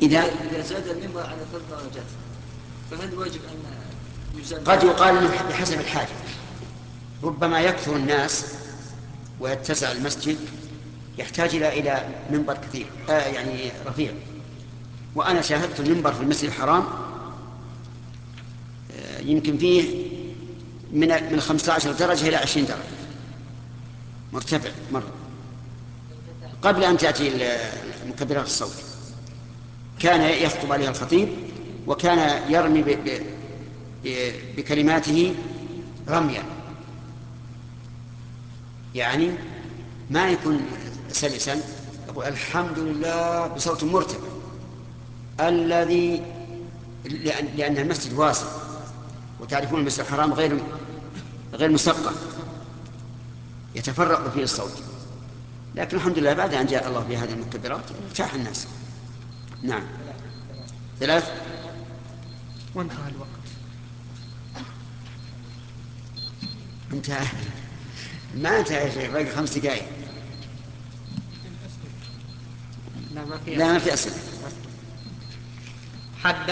إذا زاد المنبر على 3 درجات فهل واجب أن يزال؟ قد يقال بحسب الحاجة، ربما يكثر الناس ويتسع المسجد يحتاج إلى منبر كثير يعني رفيع. وأنا شاهدت المنبر في المسجد الحرام يمكن فيه من 15 درجة إلى 20 درجة مرتفع مرة قبل أن تأتي مكبرات الصوت. كان يخطب عليها الخطيب وكان يرمي بكلماته رميا، يعني ما يكون سلسا، يقول الحمد لله بصوت مرتفع الذي لأن المسجد واسع، وتعرفون المسجد الحرام غير مسقف يتفرق فيه الصوت. لكن الحمد لله بعد أن جاء الله بهذه المكبرات ارتاح الناس. نعم 3. وانتهى الوقت. انتهى؟ ما انتهى يا شيخ، باقي 5 دقائق. لا ما في لا أسئلة. ما في أسئلة. حدث